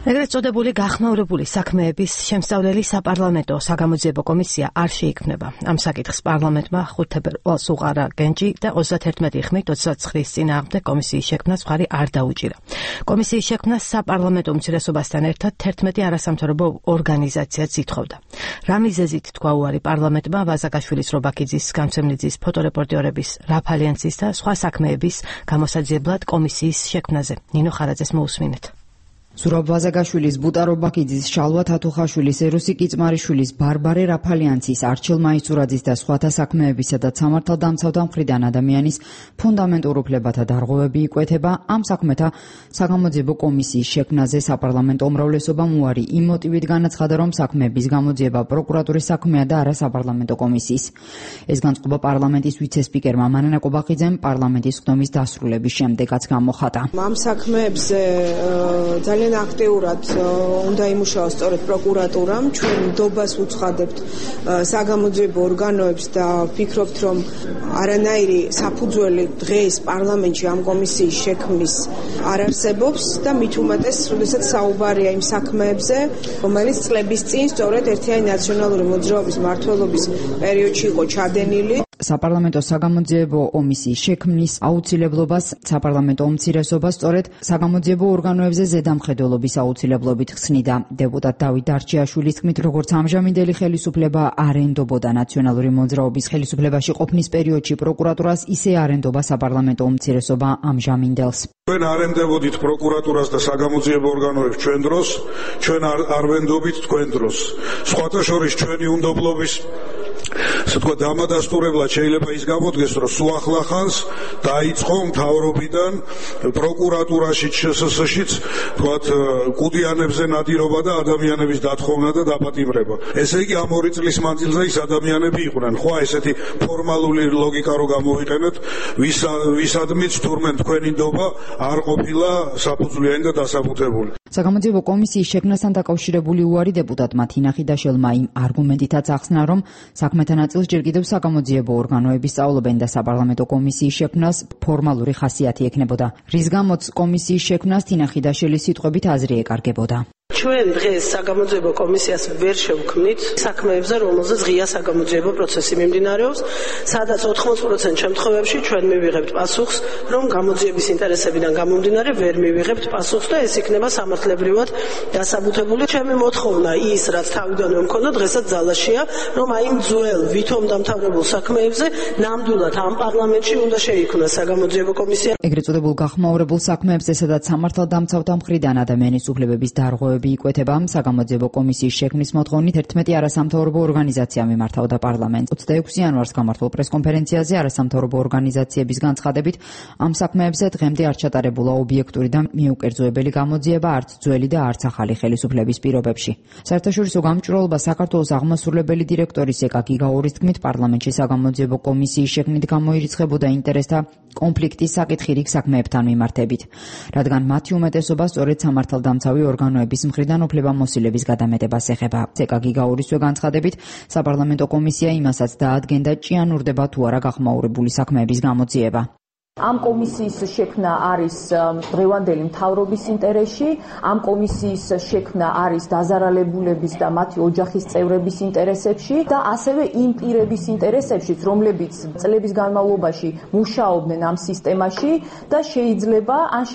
ეგრეთ წოდებული გახმაურებული საქმეების შემსწავლელი საპარლამენტო საგამოძიებო კომისია არ შეიქმნება. ამ საკითხს პარლამენტმა 5 თებერვალს უყარა გენჯი და 31 ხმით 29 წინააღმდეგ კომისიის შექმნას მხარი არ დაუჭირა. კომისიის შექმნას საპარლამენტო უმცირესობასთან ერთად 11 არასამთავრობო ორგანიზაციაც ითხოვდა. რა მიზეზით თქვა უარი პარლამენტმა ვაზაგაშვილის, რობაქიძის, განცემლიძის, ფოტორეპორტიორების, რაფალიანცის და სხვა საქმეების გამოსაძიებლად კომისიის შექმნაზე. ნინო ხარაძეს მოусმინეთ. ზურაბ ვაზაგაშვილის, ბუტა რობაქიძის, შალვა თათუხაშვილის, ეროსი კიწმარიშვილის, ბარბარე რაფალიანცის, არჩილ მაისურაძის და სხვათა საქმეებისა და სამართალდამცავთა მხრიდან ადამიანის ფუნდამენტურ უფლებათა დარღვევები იკვეთება. ამ საქმეთა საგამოძიებო კომისიის შექმნაზე საპარლამენტო უმრავლესობამ უარი იმ მოტივით განაცხადა, რომ საქმეების გამოძიება პროკურატურის საქმეა და არა საპარლამენტო კომისიის. ეს განწყობა პარლამენტის ვიცე-სპიკერმა მანანა კობახიძემ პარლამენტის ხდომის დასრულების შემდეგაც გამოხატა. ამ საქმეებზე ძალიან აქტიურად უნდა იმუშაოს სწორედ პროკურატურამ. ჩვენ ნდობას უცხადებთ საგამოძიებო ორგანოებს და ვფიქრობთ, რომ არანაირი საფუძველი დღეს პარლამენტში ამ კომისიის შექმნის არ არსებობს და მით უმეტეს, როდესაც საუბარია იმ საქმეებზე, რომელიც წლების წინ სწორედ ერთიანი ნაციონალური მოძრაობის მმართველობის პერიოდში იყო ჩადენილი. საპარლამენტო საგამოძიებო კომისიის შექმნის აუცილებლობას საპარლამენტო უმცირესობა სწორედ საგამოძიებო ორგანოებზე ზედამხედველობის აუცილებლობით ხსნიდა. დეპუტატ დავით დარჩიაშვილის თქმით, როგორც ამჟამინდელი ხელისუფლება არ ენდობოდა ნაციონალური მოძრაობის ხელისუფლებაში ყოფნის პერიოდში პროკურატურას, ისე არ ენდობა საპარლამენტო უმცირესობა ამჟამინდელს. ჩვენ არ ენდებოდით პროკურატურას და საგამოძიებო ორგანოებს ჩვენ დროს, ჩვენ არ ვენდობით თქვენ დროს. სხვათა შორის ჩვენი უნდობლობის დამადასტურებლად შეიძლება ის გამოდგეს, რომ სულ ახლახანს დაიწყო მთავრობიდან პროკურატურაში, შსშ-შიც კუდიანებზე ნადირობა და ადამიანების დათხოვნა და დაპატიმრება. ესე იგი ამ 2 წლის მანძილზე ის ადამიანები იყვნენ. ხო, ესეთი ფორმალური ლოგიკა რო გამოვიყენეთ, ვისადმიც თურმე თქვენი ნდობა არ ყოფილა საფუძვლიანი და დასაბუთებული. საგამოძიებო კომისიის შექმნასთან დაკავშირებული უარი დეპუტატმა თინა ხიდაშელმა იმ არგუმენტითაც ახსნა, რომ საქმეთა ნაწილს ჯერ კიდევ საგამოძიებო ორგანოები სწავლობენ და საპარლამენტო კომისიის შექმნას ფორმალური ხასიათი ექნებოდა. რის გამოც კომისიის შექმნას თინა ხიდაშელის სიტყვებით აზრი ეკარგებოდა. ჩვენ დღეს საგამოძიებო კომისიას ვერ შევქმნით საქმეებზე, რომელზეც ღია საგამოძიებო პროცესი მიმდინარეობს, სადაც 80% შემთხვევებში ჩვენ მივიღებთ პასუხს, რომ გამოძიების ინტერესებიდან გამომდინარე ვერ მივიღებთ პასუხს და ეს იქნება სამართლებრივად დასაბუთებული. ჩემი მოთხოვნა ის, რაც თავიდანვე მქონდა, დღესაც ძალაშია, რომ აი იმ ძველ ვითომ დამთავრებულ საქმეებზე ნამდვილად ამ პარლამენტში უნდა შეიქმნას საგამოძიებო კომისია. ეგრეთ წოდებულ გახმაურებულ საქმეებზე, სადაც სამართალდამცავთა მხრიდან ადამიანის უფლებების დარღვევები იკვეთება, საგამოძიებო კომისიის შექმნის მოთხოვნით 11 არასამთავრობო ორგანიზაცია მიმართავდა პარლამენტს. 26 იანვარს გამართულ პრესკონფერენციაზე არასამთავრობო ორგანიზაციების განცხადებით, ამ საქმეებზე დღემდე არ ჩატარებულა ობიექტური და მიუკერძოებელი გამოძიება არც ძველი და არც ახალი ხელისუფლების პირობებში. საერთაშორისო გამჭვირვალობა საქართველოს აღმასრულებელი დირექტორის ეკა გიგაურის თქმით, პარლამენტში საგამოძიებო კომისიის შექმნით გამოირიცხებოდა ინტერესთა კონფლიქტის საკითხი რიგ საქმეებთან მიმართებით, რადგან მათი უმეტესობა სწორედ სამართალდამცავი ორგანოების მხრიდან უფლებამოსილების გადამეტებას ეხება. ეკა გიგაურისვე განცხადებით, საპარლამენტო კომისია იმასაც დაადგენდა, ჭიანურდება თუ არა გახმაურებული საქმეების გამოძიება. ამ კომისიის შექმნა არის დღევანდელი მთავრობის ინტერესში, ამ კომისიის შექმნა არის დაზარალებულების და მათი ოჯახის წევრების ინტერესებში და ასევე იმ პირების ინტერესებშიც, რომლებიც წლების განმავლობაში მუშაობდნენ ამ სისტემაში და შეიძლება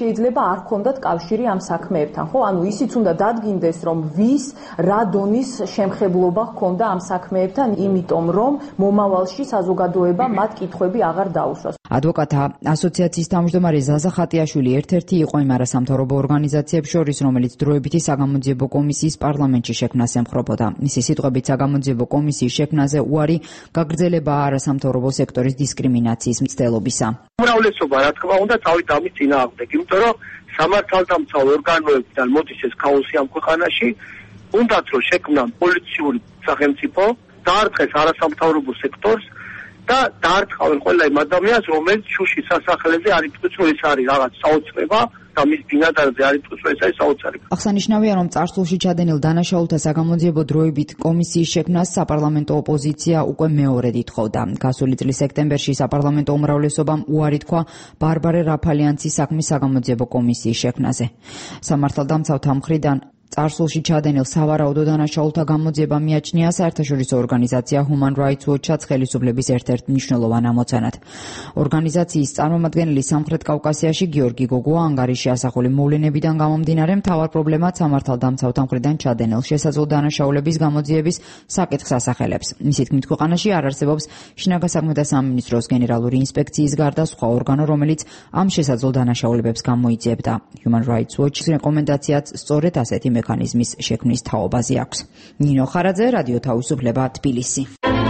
არ ჰქონდათ კავშირი ამ საქმეებთან. ხო, ანუ ისიც უნდა დადგინდეს, რომ ვის რა დონის შემხებლობა ჰქონდა ამ საქმეებთან, იმიტომ რომ მომავალში საზოგადოება მათ კითხვები აღარ დაუსვას. ადვოკატთა ასოციაციის თავმჯდომარე ზაზა ხატიაშვილი ერთ-ერთი იყო იმ არასამთავრობო ორგანიზაციებს შორის, რომელიც დროებითი საგამოძიებო კომისიის პარლამენტში შექმნას ემხრობოდა. მისი სიტყვებით, საგამოძიებო კომისიის შექმნაზე უარი გაგრძელებაა არასამთავრობო სექტორის დისკრიმინაციის მცდელობისა. უმრავლესობა, რა თქმა უნდა, თავით ამის წინააღმდეგ, იმიტომ რომ სამართალდამცავ ორგანოებიდან მოდის ეს ქაოსი ამ ქვეყანაში, უნდათ რომ შექმნან პოლიციური სახელმწიფო, დაარწეს არასამთავრობო სექტორს და დაარტყავენ ყველა იმ ადამიანს, რომელიც შუშის სასახლეზე არ იტყვის, რომ ეს არის რაღაც საოცრება და მის ბინადარზე არ იტყვის, რომ ეს არის საოცრება. აღსანიშნავია, რომ წარსულში ჩადენილ დანაშაულთა საგამოძიებო დროებით კომისიის შექმნას საპარლამენტო ოპოზიცია უკვე მეორედ ითხოვდა. გასული წლის სექტემბერში საპარლამენტო უმრავლესობამ უარი თქვა ბარბარე რაფალიანცის საქმის საგამოძიებო კომისიის შექმნაზე. სამართალდამცავთა მხრიდან წარსულში ჩადენილ სავარაუდო დანაშაულთა გამოძიება მიაჩნია საერთაშორისო ორგანიზაცია Human Rights Watch-ს ხელისუფლების ერთ-ერთ მნიშვნელოვან ამოცანად. ორგანიზაციის წარმომადგენელი სამხრეთ კავკასიაში გიორგი გოგოა ანგარიში ასახული მოვლენებიდან გამომდინარე მთავარ პრობლემად სამართალდამცავთა მხრიდან ჩადენილ შესაძლო დანაშაულების გამოძიების საკითხს ასახელებს. მისი თქმით, ქვეყანაში არ არსებობს შინაგან საქმეთა სამინისტროს გენერალური ინსპექციის გარდა სხვა ორგანო, რომელიც ამ შესაძლო დანაშაულებებს გამოიძიებდა. Human Rights Watch-ის რეკომენდაციაც სწორედ ასეთი მექანიზმის შექმნის თაობაზე აქვს. ნინო ხარაძე, რადიო თავისუფლება, თბილისი.